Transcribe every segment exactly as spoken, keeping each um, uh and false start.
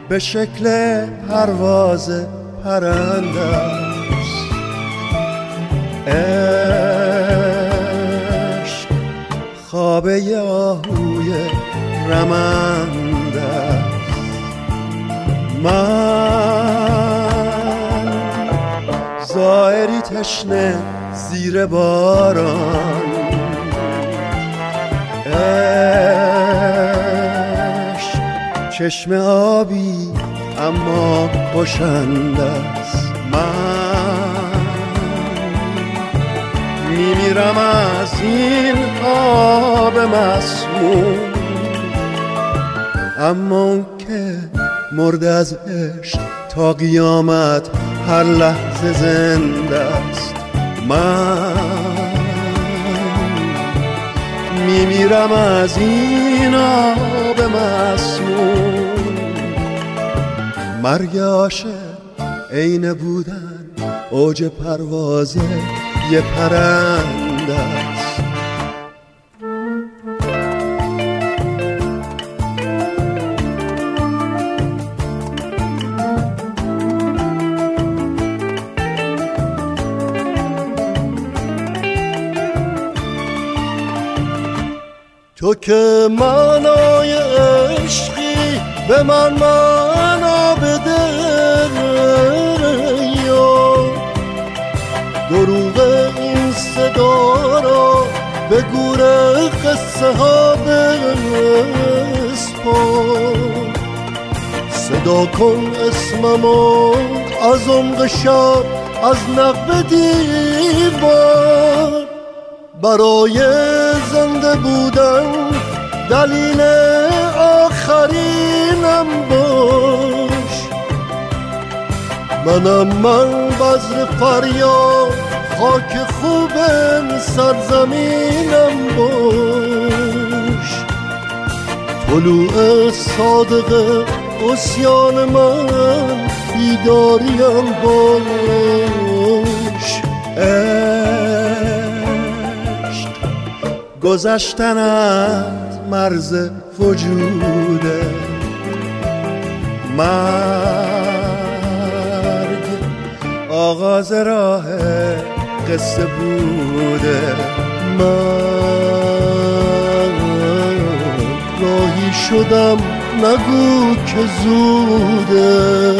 به شکل پرواز پرنده است. عشق خوابه آهوی رمنده است. من زائری تشنه زیر باران، عشق چشم آبی اما کشنده است. من میمیرم از این آب مسموم، اما اون که مرد از عشق تا قیامت هر لحظه زنده است. من میمیرم از این آب مسموم. مرگ عاشق عین بودن اوج پرواز یه پرنده است. تو که معنای عشقی به من معنا بده، یا دروغ این صدا را به گور قصه ها بسپار. صدا کن اسممو از عمق شب از نقب دیوار. برای زنده بودن دلیل آخرینم باش. منم من بذر فریاد خاک خوب سرزمینم باش. طلوع صادق عصیان من بیداریم باش. گذشتن از مرز وجوده، مرگ آغاز راه قصه بوده. من راهی شدم نگو که زوده.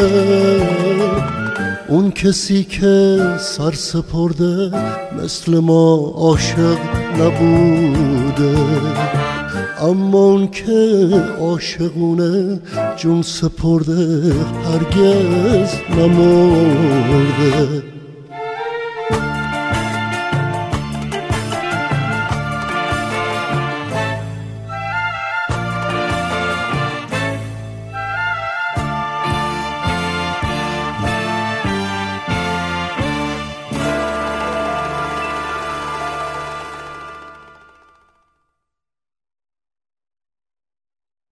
اون کسی که سر سپرده مثل ما عاشق نبوده، اما اون که عاشقونه جون سپرده هرگز نمرده.